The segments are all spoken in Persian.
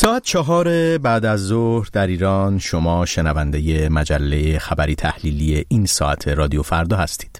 ساعت 4 بعد از ظهر در ایران. شما شنونده مجله خبری تحلیلی این ساعت رادیو فردا هستید.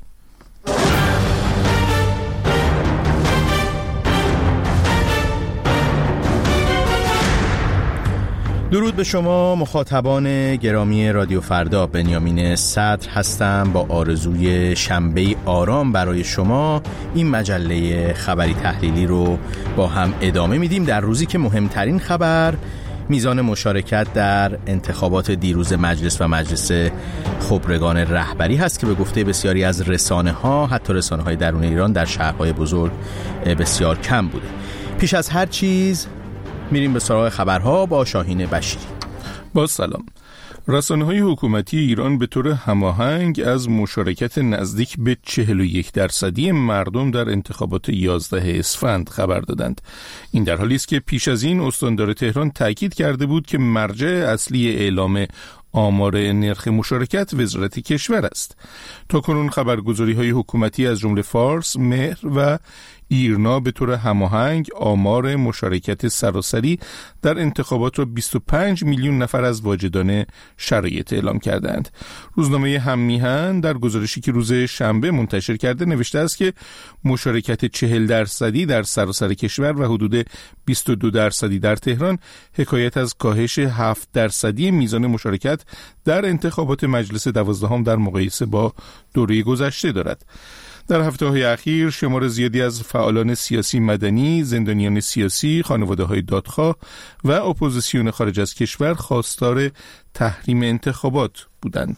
درود به شما مخاطبان گرامی رادیو فردا. بنیامین صدر هستم با آرزوی شنبه آرام برای شما. این مجله خبری تحلیلی رو با هم ادامه میدیم در روزی که مهمترین خبر میزان مشارکت در انتخابات دیروز مجلس و مجلس خبرگان رهبری هست که به گفته بسیاری از رسانه‌ها، حتی رسانه‌های درون ایران، در شهرهای بزرگ بسیار کم بوده. پیش از هر چیز میریم به سراغ خبرها با شاهین بشیری. با سلام. رسانه‌های حکومتی ایران به طور هماهنگ از مشارکت نزدیک به 41% مردم در انتخابات 11 اسفند خبر دادند. این در حالی است که پیش از این استاندار تهران تاکید کرده بود که مرجع اصلی اعلام آمار نرخ مشارکت وزارت کشور است. تاکنون خبرگزاری‌های حکومتی از جمله فارس، مهر و ایرنا به طور هماهنگ آمار مشارکت سراسری در انتخابات را 25 میلیون نفر از واجدان شرایط اعلام کردند. روزنامه هم‌میهن در گزارشی که روز شنبه منتشر کرده نوشته است که مشارکت 40% در سراسر کشور و حدود 22% در تهران حکایت از کاهش 7% میزان مشارکت در انتخابات مجلس 12 در مقایسه با دوره گذشته دارد. در هفته‌های اخیر شمار زیادی از فعالان سیاسی مدنی، زندانیان سیاسی، خانواده‌های دادخواه و اپوزیسیون خارج از کشور خواستار تحریم انتخابات بودند.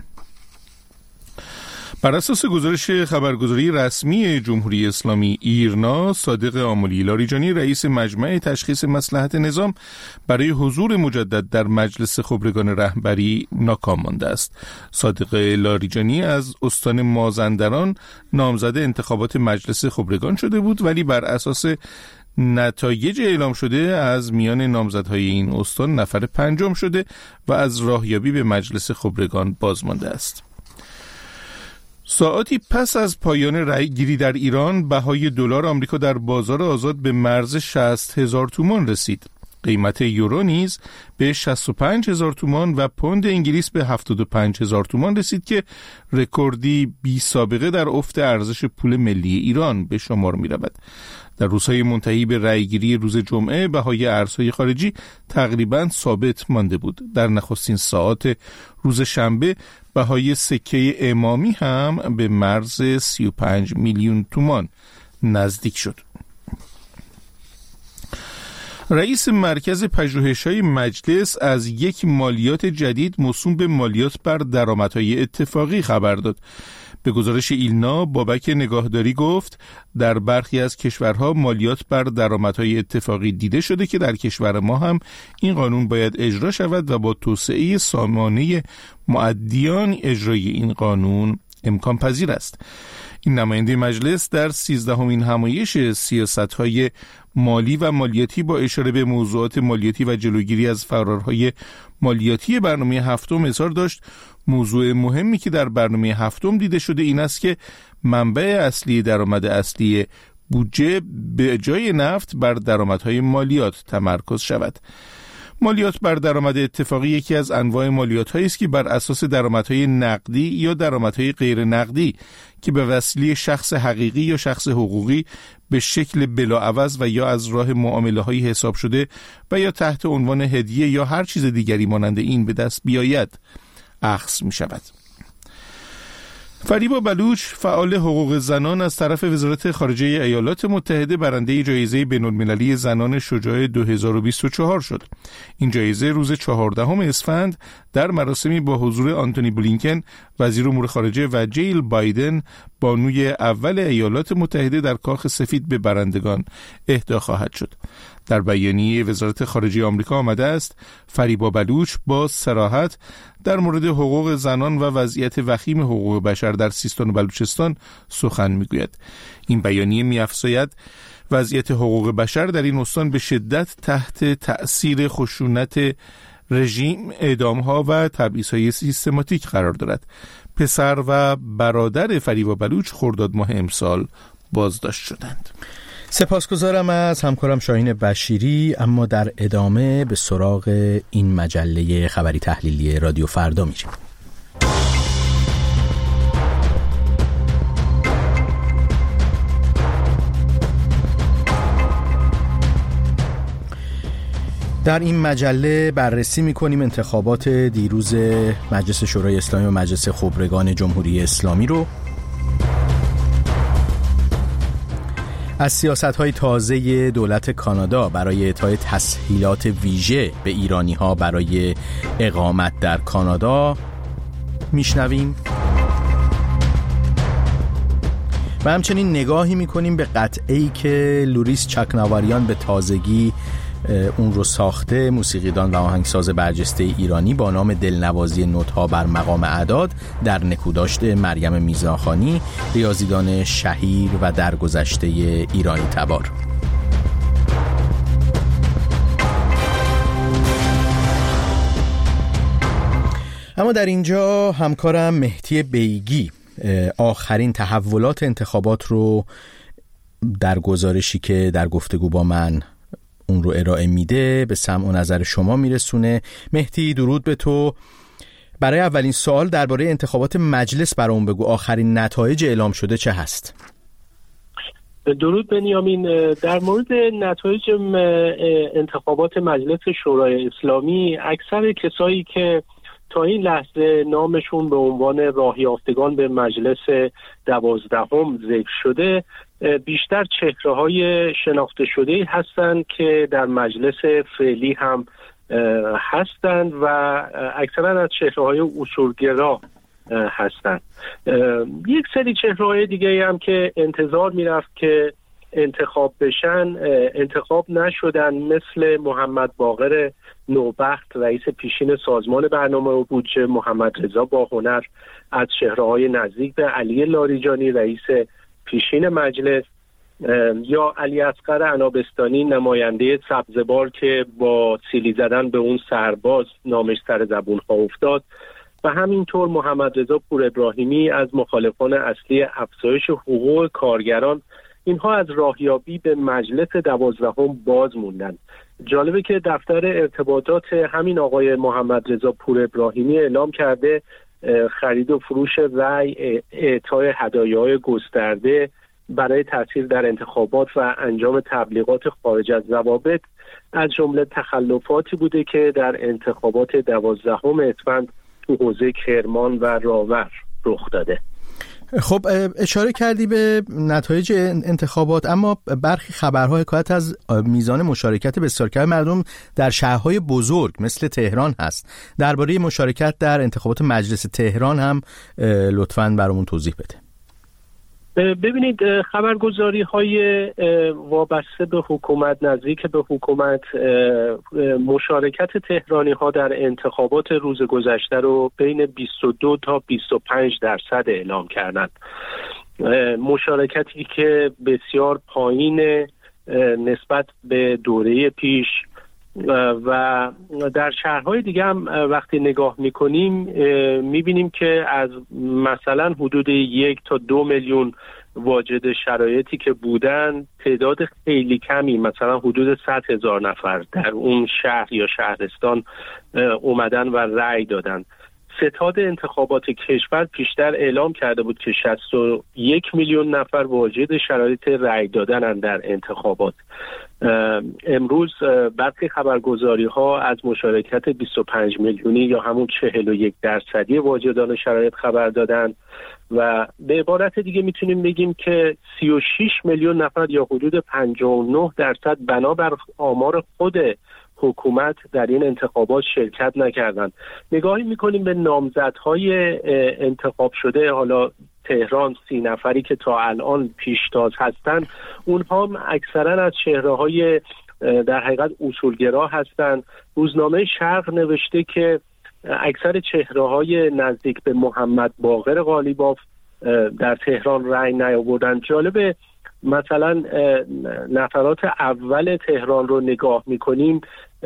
بر اساس گزارش خبرگزاری رسمی جمهوری اسلامی ایرنا، صادق آملی لاریجانی رئیس مجمع تشخیص مصلحت نظام برای حضور مجدد در مجلس خبرگان رهبری ناکام مانده است. صادق لاریجانی از استان مازندران نامزد انتخابات مجلس خبرگان شده بود، ولی بر اساس نتایج اعلام شده از میان نامزدهای این استان نفر پنجم شده و از راهیابی به مجلس خبرگان باز مانده است. ساعاتی پس از پایان رأی گیری در ایران، بهای دلار آمریکا در بازار آزاد به مرز 60,000 تومان رسید. قیمت یورو نیز به 65,000 تومان و پوند انگلیس به 75,000 تومان رسید که رکوردی بی سابقه در افت ارزش پول ملی ایران به شمار می رود. در روزهای منتهی به رأیگیری روز جمعه بهای ارزهای خارجی تقریباً ثابت مانده بود. در نخستین ساعات روز شنبه بهای سکه امامی هم به مرز 35 میلیون تومان نزدیک شد. رئیس مرکز پژوهش‌های مجلس از یک مالیات جدید موسوم به مالیات بر درآمدهای اتفاقی خبر داد. به گزارش ایلنا، بابک نگاهداری گفت در برخی از کشورها مالیات بر درآمدهای اتفاقی دیده شده که در کشور ما هم این قانون باید اجرا شود و با توسعه سامانه مؤدیان اجرای این قانون امکان پذیر است. این نماینده مجلس در 13مین همایش سیاست‌های مالی و مالیاتی با اشاره به موضوعات مالیاتی و جلوگیری از فرارهای مالیاتی برنامه هفتم اظهار داشت موضوع مهمی که در برنامه هفتم دیده شده این است که منبع اصلی درآمد اصلی بودجه به جای نفت بر درآمدهای مالیات تمرکز شود. مالیات بر درآمد اتفاقی یکی از انواع مالیات‌هایی است که بر اساس درآمدهای نقدی یا درآمدهای غیر نقدی که به وسیله شخص حقیقی یا شخص حقوقی به شکل بلاعوض و یا از راه معامله‌های حساب شده و یا تحت عنوان هدیه یا هر چیز دیگری مانند این به دست بیاید اخذ می‌شود. فریبا بلوچ، فعال حقوق زنان، از طرف وزارت خارجه ایالات متحده برنده جایزه بین‌المللی زنان شجاع 2024 شد. این جایزه روز 14 اسفند در مراسمی با حضور آنتونی بلینکن، وزیر امور خارجه، و جیل بایدن، بانوی اول ایالات متحده، در کاخ سفید به برندگان اهدا خواهد شد. در بیانیه وزارت خارجه آمریکا آمده است فریبا بلوچ با صراحت در مورد حقوق زنان و وضعیت وخیم حقوق بشر در سیستان و بلوچستان سخن میگوید. این بیانیه می‌افزاید وضعیت حقوق بشر در این استان به شدت تحت تأثیر خشونت رژیم، اعدام‌ها و تبعیض‌های سیستماتیک قرار دارد. پسر و برادر فریبا بلوچ خرداد ماه امسال بازداشت شدند. سپاسگزارم از همکارم شاهین بشیری. اما در ادامه به سراغ این مجله خبری تحلیلی رادیو فردا میریم. در این مجله بررسی می‌کنیم انتخابات دیروز مجلس شورای اسلامی و مجلس خبرگان جمهوری اسلامی رو، از سیاست‌های تازه دولت کانادا برای اعطای تسهیلات ویژه به ایرانی‌ها برای اقامت در کانادا میشنویم و همچنین نگاهی می‌کنیم به قطعه‌ای که لوریس چاکناواریان به تازگی اون رو ساخته، موسیقیدان و آهنگساز برجسته ایرانی با نام دلنوازی نوت‌ها بر مقام اعداد، در نکوداشت مریم میزانخانی، ریاضیدان شهیر و درگذشته ایرانی تبار. اما در اینجا همکارم مهدی بیگی آخرین تحولات انتخابات رو در گزارشی که در گفتگو با من اون رو ارائه میده به سمع و نظر شما میرسونه. مهدی درود به تو. برای اولین سوال درباره انتخابات مجلس برام بگو، آخرین نتایج اعلام شده چه هست؟ درود بنیامین. در مورد نتایج انتخابات مجلس شورای اسلامی، اکثر کسایی که تا این لحظه نامشون به عنوان راه یافتگان به مجلس 12 ذکر شده، بیشتر چهره‌های شناخته شده هستند که در مجلس فعلی هم هستند و اکثرا از چهره‌های اصولگرا هستند. یک سری چهره‌های دیگه هم که انتظار میرفت که انتخاب بشن انتخاب نشدن، مثل محمد باقر نوبخت رئیس پیشین سازمان برنامه و بودجه، محمد رضا باهنر از چهره‌های نزدیک به علی لاریجانی رئیس پیشین مجلس، یا علی اصغر عنابستانی نماینده سبزوار که با سیلی زدن به اون سرباز نامش سر زبون ها افتاد، و همینطور محمد رضا پور ابراهیمی از مخالفان اصلی افزایش حقوق کارگران. اینها از راهیابی به مجلس 12 باز موندن. جالبه که دفتر ارتباطات همین آقای محمد رضا پور ابراهیمی اعلام کرده خرید و فروش رأی، اعطای هدایای گسترده برای تاثیر در انتخابات و انجام تبلیغات خارج از ضوابط از جمله تخلفاتی بوده که در انتخابات 12 اسفند تو حوزه کرمان و راور رخ داده. خب اشاره کردی به نتایج انتخابات، اما برخی خبرها حکایت از میزان مشارکت بسیار کم مردم در شهرهای بزرگ مثل تهران هست. درباره مشارکت در انتخابات مجلس تهران هم لطفاً برامون توضیح بده. ببینید، خبرگزاری های وابسته به حکومت، نزدیک به حکومت، مشارکت تهرانی ها در انتخابات روز گذشته رو بین 22 تا 25% اعلام کردند. مشارکتی که بسیار پایین نسبت به دوره پیش، و در شهرهای دیگه هم وقتی نگاه میکنیم میبینیم که از مثلا حدود 1 تا 2 میلیون واجد شرایطی که بودن، تعداد خیلی کمی مثلا حدود 100,000 نفر در اون شهر یا شهرستان اومدن و رأی دادن. ستاد انتخابات کشور پیشتر اعلام کرده بود که 61 میلیون نفر واجد شرایط رأی دادن در انتخابات. امروز برخی خبرگزاری ها از مشارکت 25 میلیونی یا همون 41% واجدان شرایط خبر دادن، و به عبارت دیگه میتونیم بگیم که 36 میلیون نفر یا حدود 59% بنابر آمار خود حکومت در این انتخابات شرکت نکردند. نگاهی میکنیم به نامزدهای انتخاب شده، حالا تهران 30 نفری که تا الان پیشتاز هستند، اونها هم اکثرا از چهره‌های در حقیقت اصولگرا هستند. روزنامه شرق نوشته که اکثر چهره‌های نزدیک به محمد باقر قالیباف در تهران رأی نیاوردند. جالبه مثلا نفرات اول تهران رو نگاه میکنیم،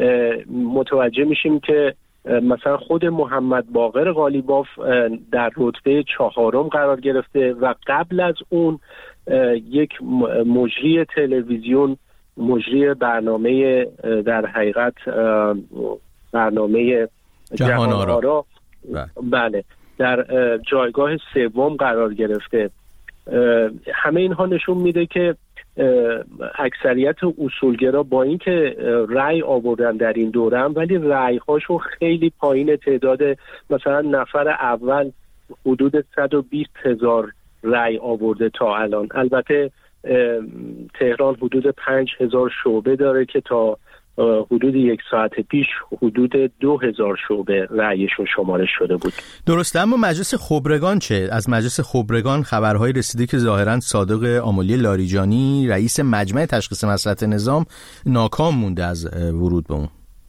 متوجه میشیم که مثلا خود محمد باقر قالیباف در رتبه 4 قرار گرفته و قبل از اون یک مجری تلویزیون، مجری برنامه در حقیقت برنامه جهان آرا بله در جایگاه سوم قرار گرفته. همه اینها نشون میده که اکثریت اصولگرا با اینکه رأی آوردن در این دوره هم، ولی رأی هاشون خیلی پایین. تعداد مثلا نفر اول حدود 120,000 رأی آورده تا الان. البته تهران حدود 5,000 شعبه داره که تا حدود 1 ساعت پیش حدود 2,000 شعبه رأیشون شمارش شده بود. درسته. اما مجلس خبرگان چه؟ از مجلس خبرگان خبرهایی رسیده که ظاهراً صادق آملی لاریجانی رئیس مجمع تشخیص مصلحت نظام ناکام مونده از ورود به اون.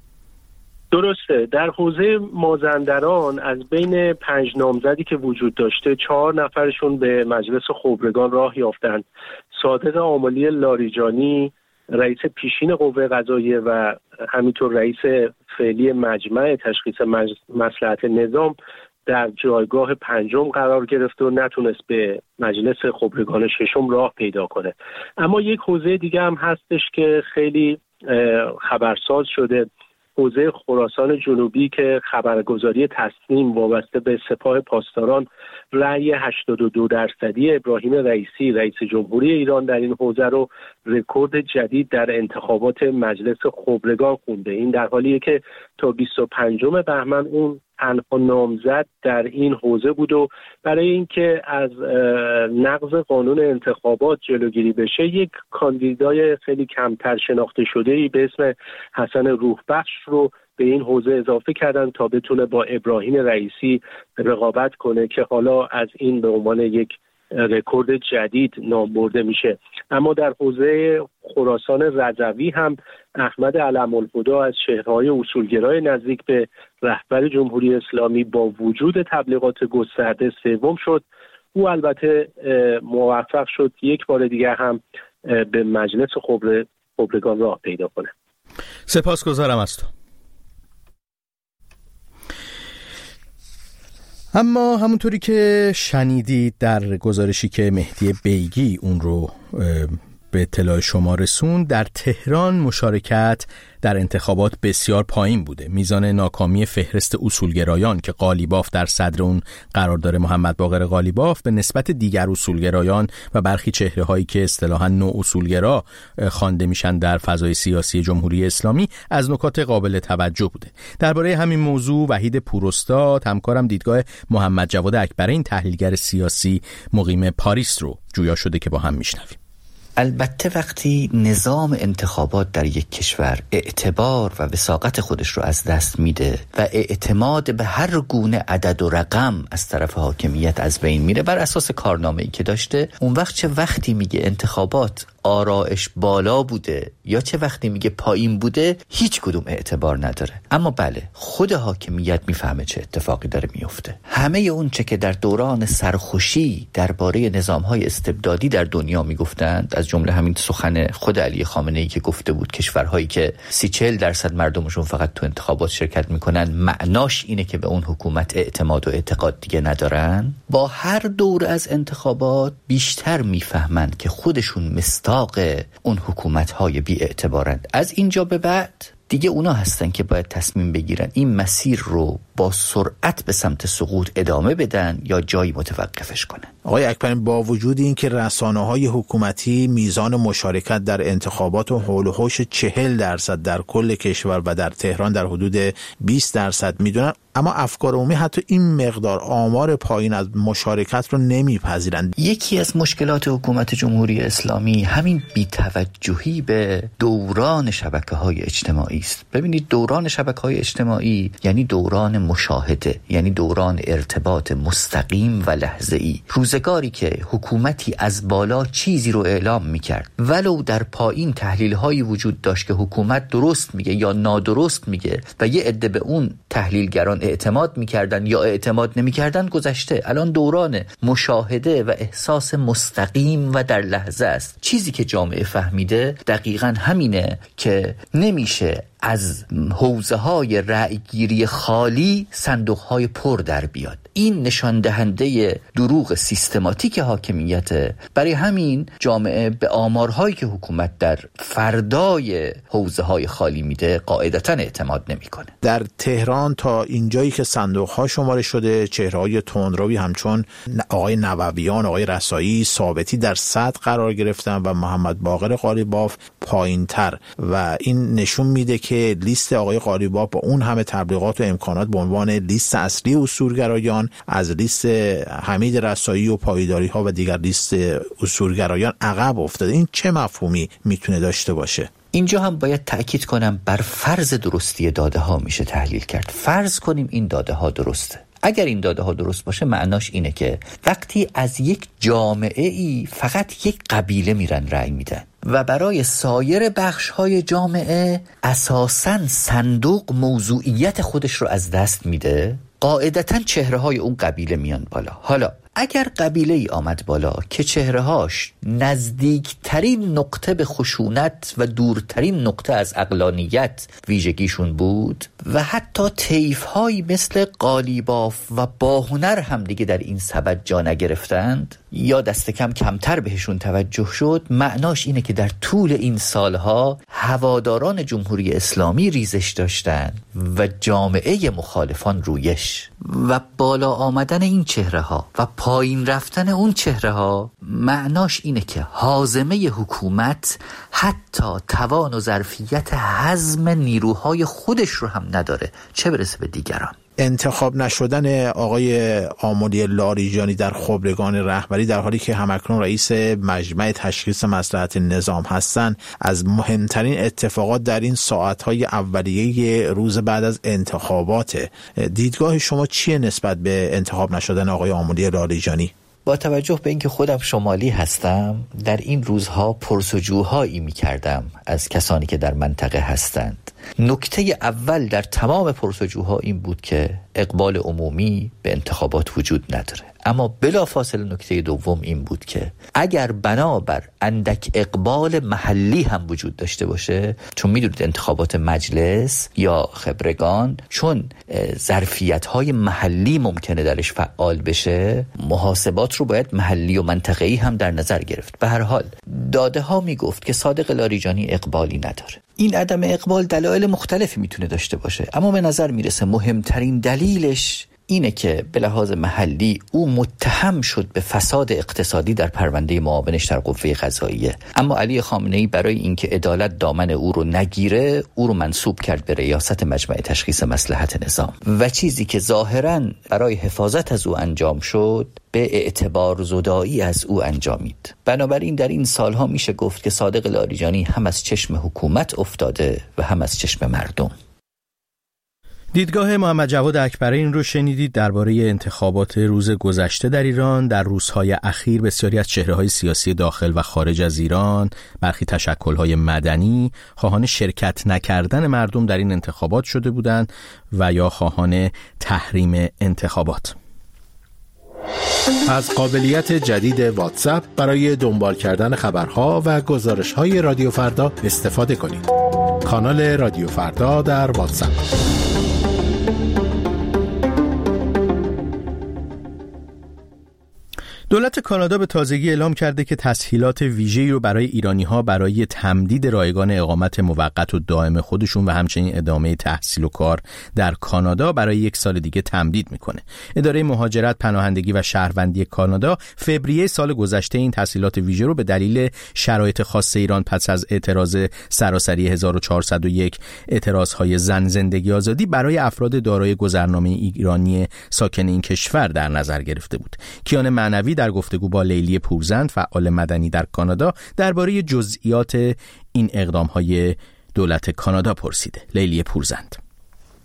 درسته. در حوزه مازندران از بین 5 نامزدی که وجود داشته 4 نفرشون به مجلس خبرگان راه یافتند. صادق آملی لاریجانی رئیس پیشین قوه قضاییه و همینطور رئیس فعلی مجمع تشخیص مصلحت نظام در جایگاه 5 قرار گرفت و نتونست به مجلس خبرگان 6 راه پیدا کنه. اما یک حوزه دیگه هم هستش که خیلی خبرساز شده، حوزه خراسان جنوبی که خبرگزاری تصنیم وابسته به سپاه پاسداران رأی 82% ابراهیم رئیسی رئیس جمهوری ایران در این حوزه رو رکورد جدید در انتخابات مجلس خبرگان خونده. این در حالیه که تا 25 بهمن اون تنها نامزد در این حوزه بود و برای اینکه از نقض قانون انتخابات جلوگیری بشه یک کاندیدای خیلی کمتر شناخته شده‌ای به اسم حسن روحبخش رو به این حوزه اضافه کردن تا بتونه با ابراهیم رئیسی رقابت کنه که حالا از این به عنوان یک رکورد جدید نام برده میشه. اما در حوزه خراسان رضوی هم احمد علم‌الهدی از چهره‌های اصولگرای نزدیک به رهبر جمهوری اسلامی با وجود تبلیغات گسترده سوم شد. او البته موفق شد یک بار دیگه هم به مجلس خبرگان راه پیدا کنه. سپاسگزارم از تو. اما همونطوری که شنیدید در گزارشی که مهدی بیگی اون رو به اطلاع شما رسوند، در تهران مشارکت در انتخابات بسیار پایین بوده. میزان ناکامی فهرست اصولگرایان که قالیباف در صدر اون قرار داره، محمد باقر قالیباف، به نسبت دیگر اصولگرایان و برخی چهره‌هایی که اصطلاحاً نو اصولگرا خوانده میشن در فضای سیاسی جمهوری اسلامی از نکات قابل توجه بوده. درباره همین موضوع وحید پوراستاد، همکارم دیدگاه محمد جواد اکبرین تحلیلگر سیاسی مقیم پاریس رو جویا شده که با هم میشنویم. البته وقتی نظام انتخابات در یک کشور اعتبار و وثاقت خودش رو از دست میده و اعتماد به هر گونه عدد و رقم از طرف حاکمیت از بین میره بر اساس کارنامه‌ای که داشته، اون وقت چه وقتی میگه انتخابات آرایش بالا بوده یا چه وقتی میگه پایین بوده هیچ کدوم اعتبار نداره. اما بله، خود حاکمیت میفهمه چه اتفاقی داره میفته. همه اون چه که در دوران سرخوشی درباره نظام‌های استبدادی در دنیا میگفتند، از جمله همین سخن خود علی خامنه‌ای که گفته بود کشورهایی که 30-40% مردمشون فقط تو انتخابات شرکت میکنن معناش اینه که به اون حکومت اعتماد و اعتقاد دیگه ندارن، با هر دور از انتخابات بیشتر میفهمن که خودشون مستاق اون حکومت‌های بی‌اعتبارند. از اینجا به بعد دیگه اونا هستن که باید تصمیم بگیرن این مسیر رو با سرعت به سمت سقوط ادامه بدن یا جایی متوقفش کنن. آقای اکبرین، با وجود این که رسانه‌های حکومتی میزان مشارکت در انتخابات و حول و حوش 40% در کل کشور و در تهران در حدود 20% میدونن، اما افکار عمومی حتی این مقدار آمار پایین از مشارکت رو نمیپذیرند. یکی از مشکلات حکومت جمهوری اسلامی همین بی‌توجهی به دوران شبکه‌های اجتماعی است. ببینید، دوران شبکه‌های اجتماعی یعنی دوران مشاهده، یعنی دوران ارتباط مستقیم و لحظه‌ای. روزگاری که حکومتی از بالا چیزی رو اعلام می‌کرد ولو در پایین تحلیل‌هایی وجود داشت که حکومت درست میگه یا نادرست میگه و یه عده به اون تحلیلگران اعتماد میکردن یا اعتماد نمیکردن گذشته. الان دوران مشاهده و احساس مستقیم و در لحظه است. چیزی که جامعه فهمیده دقیقاً همینه که نمیشه از حوزه‌های رأیگیری خالی صندوق‌های پر در بیاد. این نشان دهنده دروغ سیستماتیک حاکمیت. برای همین جامعه به آمارهایی که حکومت در فردای حوزه‌های خالی میده قاعدتاً اعتماد نمی‌کنه. در تهران تا اینجایی که صندوق‌ها شماره شده، چهره‌های تندروی همچون آقای نوویان، آقای رسایی، ثابتی در صدر قرار گرفتن و محمد باقر قالیباف پایین‌تر و این نشون میده که لیست آقای قالیباف با اون همه تبلیغات و امکانات به عنوان لیست اصلی اصولگرایان از لیست حمید رسایی و پایداری‌ها و دیگر لیست اصولگرایان عقب افتاده. این چه مفهومی میتونه داشته باشه؟ اینجا هم باید تأکید کنم بر فرض درستی داده ها میشه تحلیل کرد. فرض کنیم این داده ها درسته. اگر این داده ها درست باشه معناش اینه که وقتی از یک جامعه ای فقط یک قبیله میرن رأی میدن و برای سایر بخش های جامعه اساساً صندوق موضوعیت خودش رو از دست میده، قاعدتاً چهره های اون قبیله میان بالا. حالا اگر قبیله ای آمد بالا که چهره‌هاش نزدیکترین نقطه به خشونت و دورترین نقطه از عقلانیت ویژگیشون بود و حتی طیف‌هایی مثل قالیباف و باهنر هم دیگه در این سبد جا نگرفتند یا دست کم کمتر بهشون توجه شد، معناش اینه که در طول این سالها هواداران جمهوری اسلامی ریزش داشتن و جامعه مخالفان رویش و بالا آمدن این چهره‌ها و پایین رفتن اون چهره‌ها معناش اینه که هاضمه حکومت حتی توان و ظرفیت هضم نیروهای خودش رو هم نداره، چه برسه به دیگران. انتخاب نشدن آقای آملی لاریجانی در خبرگان رهبری در حالی که همکنون رئیس مجمع تشخیص مصلحت نظام هستند از مهمترین اتفاقات در این ساعتهای اولیه روز بعد از انتخابات. دیدگاه شما چیه نسبت به انتخاب نشدن آقای آملی لاریجانی؟ با توجه به اینکه خودم شمالی هستم در این روزها پرسجوهایی می کردم از کسانی که در منطقه هستند. نکته اول در تمام پرسجوها این بود که اقبال عمومی به انتخابات وجود نداره، اما بلافاصله نکته دوم این بود که اگر بنابر اندک اقبال محلی هم وجود داشته باشه، چون میدونید انتخابات مجلس یا خبرگان چون ظرفیت‌های محلی ممکنه درش فعال بشه، محاسبات رو باید محلی و منطقه‌ای هم در نظر گرفت. به هر حال داده ها میگفت که صادق لاریجانی اقبالی نداره. این عدم اقبال دلایل مختلفی میتونه داشته باشه، اما به نظر میرسه مهمترین دلیلش اینه که به لحاظ محلی او متهم شد به فساد اقتصادی در پرونده معاونش در قوه قضاییه، اما علی خامنه‌ای برای اینکه عدالت دامن او رو نگیره او رو منصوب کرد به ریاست مجمع تشخیص مصلحت نظام و چیزی که ظاهراً برای حفاظت از او انجام شد به اعتبار زدایی از او انجامید. بنابراین در این سالها میشه گفت که صادق لاریجانی هم از چشم حکومت افتاده و هم از چشم مردم. دیدگاه محمد جواد اکبرین رو شنیدید درباره انتخابات روز گذشته در ایران. در روزهای اخیر بسیاری از چهره‌های سیاسی داخل و خارج از ایران، برخی تشکل‌های مدنی خواهان شرکت نکردن مردم در این انتخابات شده بودند و یا خواهان تحریم انتخابات. از قابلیت جدید واتساپ برای دنبال کردن خبرها و گزارش‌های رادیو فردا استفاده کنید. کانال رادیو فردا در واتساپ. دولت کانادا به تازگی اعلام کرده که تسهیلات ویژه‌ای رو برای ایرانی‌ها برای تمدید رایگان اقامت موقت و دائم خودشون و همچنین ادامه تحصیل و کار در کانادا برای 1 سال دیگه تمدید میکنه. اداره مهاجرت، پناهندگی و شهروندی کانادا فوریه سال گذشته این تسهیلات ویژه رو به دلیل شرایط خاص ایران پس از اعتراض سراسری 1401 اعتراضهای زن زندگی آزادی برای افراد دارای گذرنامه ایرانی ساکن این کشور در نظر گرفته بود. کیان معنوی در گفتگو با لیلی پورزند فعال مدنی در کانادا درباره جزئیات این اقدام‌های دولت کانادا پرسیده. لیلی پورزند: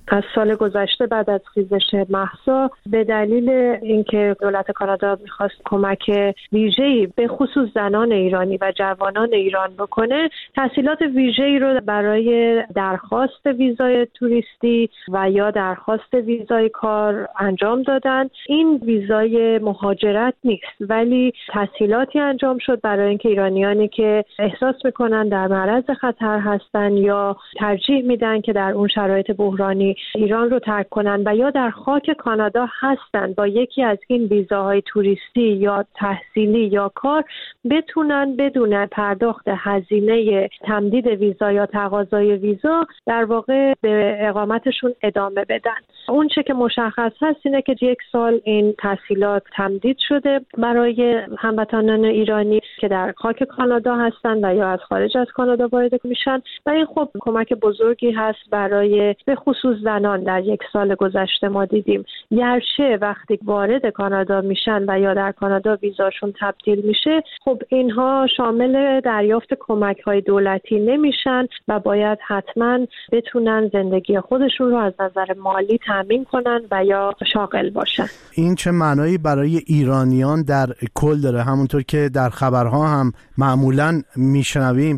از سال گذشته بعد از خیزش مهسا به دلیل اینکه دولت کانادا میخواست کمک ویژه‌ای به خصوص زنان ایرانی و جوانان ایران بکنه، تسهیلات ویژه‌ای رو برای درخواست ویزای توریستی و یا درخواست ویزای کار انجام دادن. این ویزای مهاجرت نیست، ولی تسهیلاتی انجام شد برای اینکه ایرانیانی که احساس میکنن در معرض خطر هستن یا ترجیح میدن که در اون شرایط بحرانی ایران رو ترک کنن و یا در خاک کانادا هستن با یکی از این ویزاهای توریستی یا تحصیلی یا کار، بتونن بدون پرداخت هزینه تمدید ویزا یا تقاضای ویزا در واقع به اقامتشون ادامه بدن. اون چه که مشخص هست اینه که 1 سال این تسهیلات تمدید شده برای هموطنان ایرانی که در خاک کانادا هستن و یا از خارج از کانادا وارد میشن و این خب کمک بزرگی هست برای به خصوص زنان. در 1 سال گذشته ما دیدیم گرچه وقتی وارد کانادا میشن و یا در کانادا ویزاشون تبدیل میشه، خب اینها شامل دریافت کمک‌های دولتی نمیشن و باید حتما بتونن زندگی خودشون رو از نظر مالی تامین کنن و یا شاغل باشن. این چه معنایی برای ایرانیان در کل داره؟ همونطور که در خبرها هم معمولاً میشنویم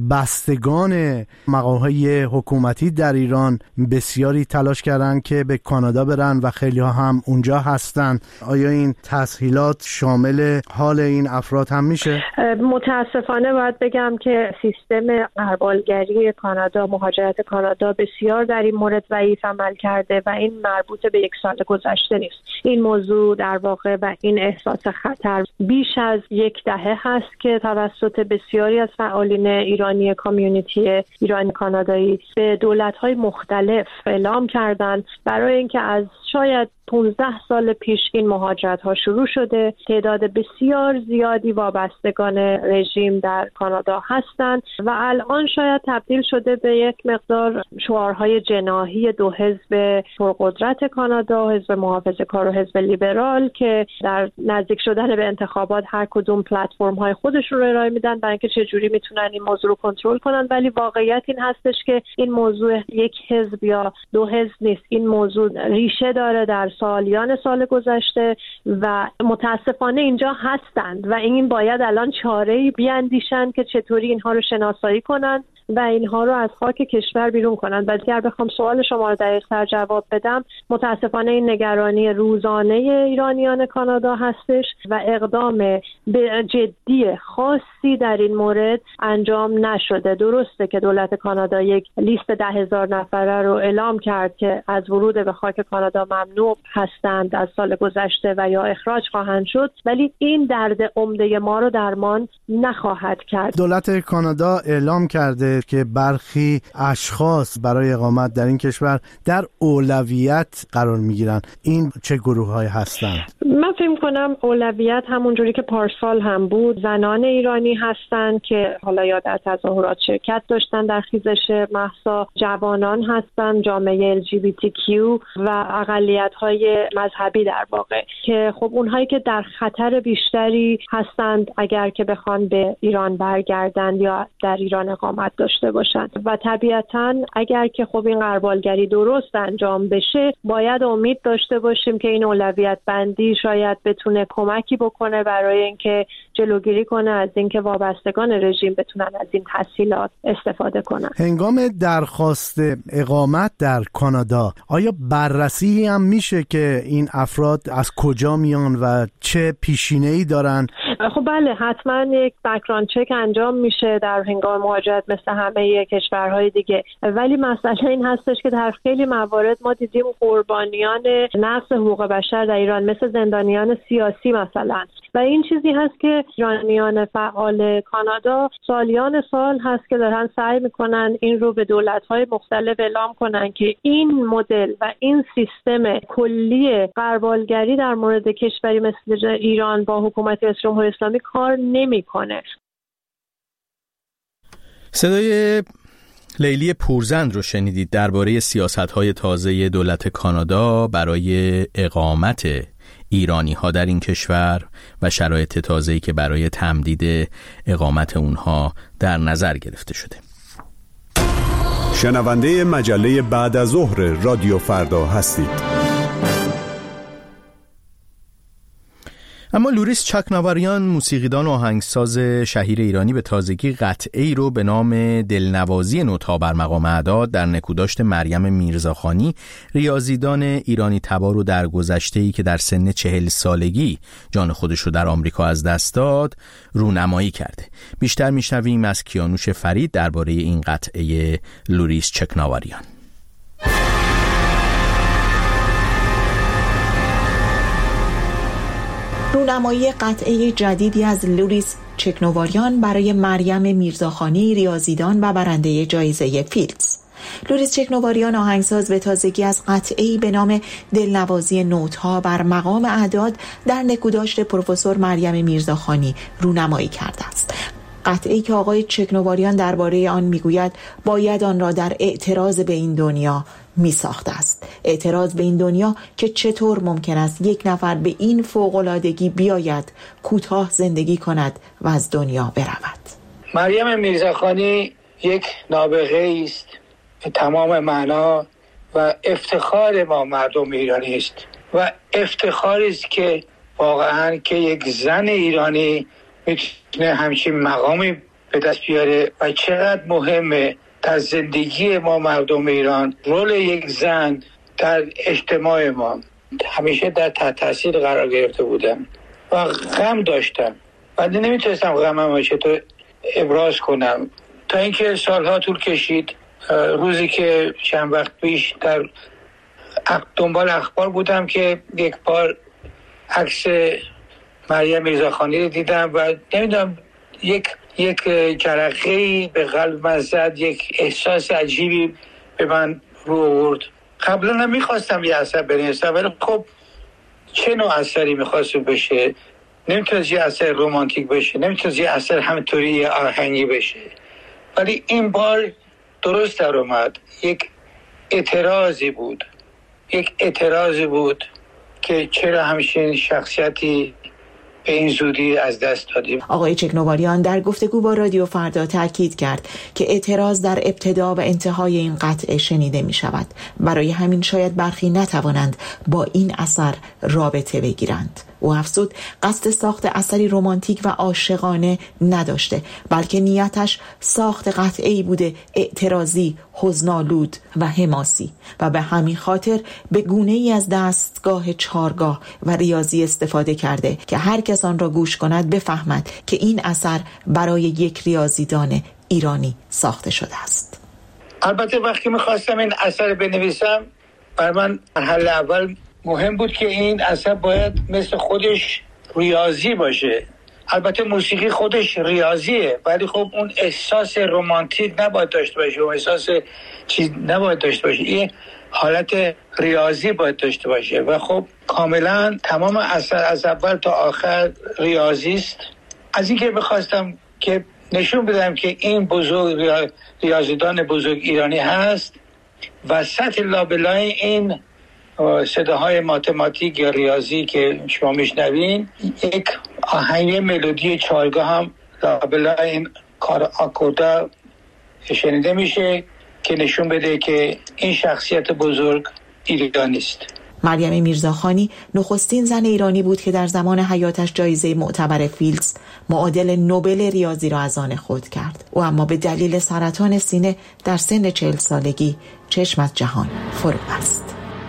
بستگان مقام‌های حکومتی در ایران بسیاری تلاش کردن که به کانادا برن و خیلی ها هم اونجا هستن. آیا این تسهیلات شامل حال این افراد هم میشه؟ متاسفانه باید بگم که سیستم غربالگری کانادا، مهاجرت کانادا بسیار در این مورد ضعیف عمل کرده و این مربوط به 1 سال گذشته نیست. این موضوع در واقع و این احساس خطر بیش از 10 دهه هست که توسط بسیاری از فعالین ایرانی کامیونیتی ایرانی کانادایی به دولت‌های مختلف اعلام کردن برای اینکه از شاید 15 سال پیش این مهاجرت ها شروع شده. تعداد بسیار زیادی وابستگان رژیم در کانادا هستند و الان شاید تبدیل شده به یک مقدار شعارهای جناحی 2 حزب پرقدرت کانادا، حزب محافظه‌کار و حزب لیبرال، که در نزدیک شدن به انتخابات هر کدوم پلتفرم های خودشون رو ارائه میدن برای اینکه چجوری میتونن این موضوع رو کنترل کنن. ولی واقعیت این هستش که این موضوع 1 حزب یا 2 حزب نیست. این موضوع ریشه داره در سالیان سال گذشته و متاسفانه اینجا هستند و این باید الان چاره‌ای بیاندیشن که چطوری اینها رو شناسایی کنن و اینها رو از خاک کشور بیرون کنن. و اگر بخوام سوال شما رو دقیق‌تر جواب بدم، متاسفانه این نگرانی روزانه ایرانیان کانادا هستش و اقدام به جدی خاصی در این مورد انجام نشده. درسته که دولت کانادا یک لیست 10,000 نفره رو اعلام کرد که از ورود به خاک کانادا ممنوع هستند از سال گذشته و یا اخراج خواهند شد، ولی این درد عمده ما رو درمان نخواهد کرد. دولت کانادا اعلام کرده که برخی اشخاص برای اقامت در این کشور در اولویت قرار میگیرن. این چه گروه‌هایی هستند؟ من فکر کنم اولویت همونجوری که پارسال هم بود زنان ایرانی هستند که حالا یا در تظاهرات شرکت داشتن در خیزش مهسا، جوانان هستند، جامعه LGBTQ و اقلیت‌های مذهبی در واقع، که خب اونهایی که در خطر بیشتری هستند اگر که بخوان به ایران برگردن یا در ایران اقامت داشته باشند. و طبیعتاً اگر که خب این غربالگری درست انجام بشه، باید امید داشته باشیم که این اولویت بندی شاید بتونه کمکی بکنه برای اینکه جلوگیری کنه از اینکه وابستگان رژیم بتونن از این تسهیلات استفاده کنن. هنگام درخواست اقامت در کانادا آیا بررسی هم میشه که این افراد از کجا میان و چه پیشینه‌ای دارن؟ خب بله، حتما یک بک‌گراند چک انجام میشه در هنگام مهاجرت مثل همه کشورهای دیگه، ولی مسئله این هستش که در خیلی موارد ما دیدیم قربانیان نقض حقوق بشر در ایران مثل زندانیان سیاسی مثلا، و این چیزی هست که ایرانیان فعال کانادا سالیان سال هست که دارن سعی میکنن این رو به دولت‌های مختلف اعلام کنن که این مدل و این سیستم کلی غربالگری در مورد کشوری مثل ایران با حکومت جمهوری اسلامی کار نمیکنه. صدای لیلی پورزند رو شنیدید درباره سیاست‌های تازه دولت کانادا برای اقامت ایرانی‌ها در این کشور و شرایط تازه‌ای که برای تمدید اقامت اونها در نظر گرفته شده. شنونده مجله بعد از ظهر رادیو فردا هستید. اما لوریس چاکناواریان، موسیقیدان و آهنگساز شهیر ایرانی، به تازگی قطعه‌ای رو به نام دلنوازی نوت‌ها بر مقام اعداد در نکوداشت مریم میرزاخانی، ریاضیدان ایرانی تبار رو در گذشته‌ای که در سن 40 سالگی جان خودش رو در آمریکا از دست داد، رونمایی کرده. بیشتر میشنویم از کیانوش فرید درباره این قطعه لوریس چاکناواریان. رونمایی قطعه جدیدی از لوریس چاکناواریان برای مریم میرزاخانی، ریاضیدان و برنده جایزه فیلدز. لوریس چاکناواریان، آهنگساز، به تازگی از قطعه‌ای به نام دلنوازی نوت‌ها بر مقام اعداد در نکوداشت پروفسور مریم میرزاخانی رونمایی کرده است. قطعه‌ای که آقای چاکناواریان درباره آن میگوید باید آن را در اعتراض به این دنیا میساخته است. اعتراض به این دنیا که چطور ممکن است یک نفر به این فوق‌العادگی بیاید کوتاه زندگی کند و از دنیا برود. مریم میرزاخانی یک نابغه است به تمام معنا و افتخار ما مردم ایرانی است و افتخاری است که واقعا که یک زن ایرانی میتونه همچین مقامی به دست بیاره و چقدر مهمه در زندگی ما مردم ایران رول یک زن در اجتماع ما. همیشه در تحت تاثیر قرار گرفته بودم و غم داشتم و نمیتونستم غمم چطور ابراز کنم تا اینکه سالها طول کشید. روزی که چند وقت پیش در دنبال اخبار بودم که یک بار عکس مریم میرزاخانی رو دیدم و نمیدونم یک جرقه‌ای به قلب من زد، یک احساس عجیبی به من رو آورد. قبلا نمیخواستم یه اثر بنویسم ولی خب چه نوع اثری میخواست بشه؟ نمیتونست یه اثر رمانتیک بشه، نمیتونست یه اثر همینطوری آهنگی بشه، ولی این بار درست در اومد. یک اعتراضی بود که چرا همچین شخصیتی به این زودی از دست دادیم. آقای چاکناواریان در گفتگو با رادیو فردا تاکید کرد که اعتراض در ابتدا و انتهای این قطعه شنیده می شود. برای همین شاید برخی نتوانند با این اثر رابطه بگیرند. او افزود قصد ساخت اثری رمانتیک و عاشقانه نداشته، بلکه نیتش ساخت قطعه‌ای بوده اعتراضی، حزن‌آلود و حماسی و به همین خاطر به گونه‌ای از دستگاه چارگاه و ریاضی استفاده کرده که هر کس آن را گوش کند بفهمد که این اثر برای یک ریاضیدان ایرانی ساخته شده است. البته وقتی می‌خواستم این اثر بنویسم، بر من مرحله اول مهم بود که این اثر باید مثل خودش ریاضی باشه. البته موسیقی خودش ریاضیه ولی خب اون احساس رمانتیک نباید داشته باشه، اون احساس چیز نباید داشته باشه، این حالت ریاضی باید داشته باشه و خب کاملا تمام اثر از اول تا آخر ریاضی است. از این که بخواستم که نشون بدم که این بزرگ ریاضیدان بزرگ ایرانی هست و سطح لابلای این صداهای ماتماتیک یا ریاضی که شما میشنوین، یک آهنگ ملودی چارگاه هم لابلای این آکوردا شنیده میشه که نشون بده که این شخصیت بزرگ ایرانی است. مریم میرزاخانی نخستین زن ایرانی بود که در زمان حیاتش جایزه معتبر فیلدز معادل نوبل ریاضی را از آن خود کرد. او اما به دلیل سرطان سینه در سن 40 سالگی چشم از جهان فرو بست.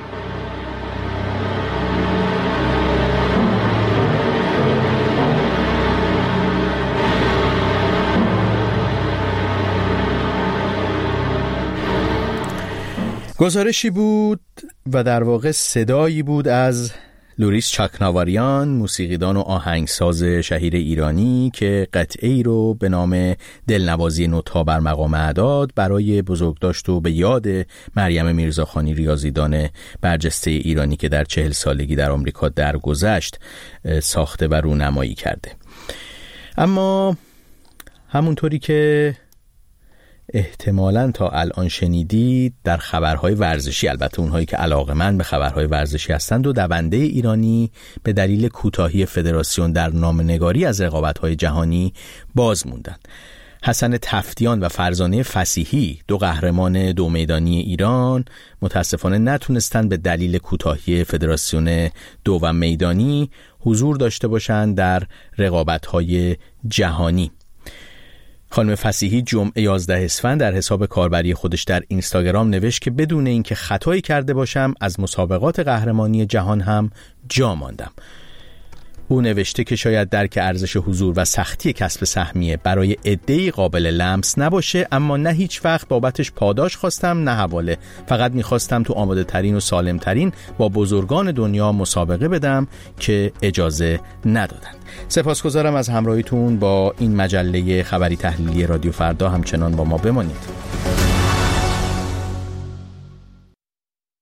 گزارشی بود و در واقع صدایی بود از لوریس چاکناواریان، موسیقیدان و آهنگساز شهیر ایرانی که قطعه‌ای رو به نام دلنوازی نوت‌ها بر مقام اعداد برای بزرگداشت و به یاد مریم میرزاخانی، ریاضیدان برجسته ایرانی که در 40 سالگی در آمریکا درگذشت، ساخته و رونمایی کرده. اما همونطوری که احتمالاً تا الان شنیدید، در خبرهای ورزشی، البته اونهایی که علاقه‌مند به خبرهای ورزشی هستند، و دونده ایرانی به دلیل کوتاهی فدراسیون در نامه‌نگاری از رقابت‌های جهانی باز موندند. حسن تفتیان و فرزانه فصیحی، 2 قهرمان 2 میدانی ایران، متاسفانه نتونستن به دلیل کوتاهی فدراسیون 2 میدانی حضور داشته باشند در رقابت‌های جهانی. خانم فصیحی جمعه 11 اسفند در حساب کاربری خودش در اینستاگرام نوشت که بدون اینکه خطایی کرده باشم از مسابقات قهرمانی جهان هم جا ماندم. او نوشته که شاید درک ارزش حضور و سختی کسب سهمیه برای عده‌ای قابل لمس نباشه، اما نه هیچ وقت بابتش پاداش خواستم نه حواله، فقط میخواستم تو آماده ترین و سالم ترین با بزرگان دنیا مسابقه بدم که اجازه ندادن. سپاسگزارم از همراهیتون با این مجله خبری تحلیلی رادیو فردا. همچنان با ما بمانید.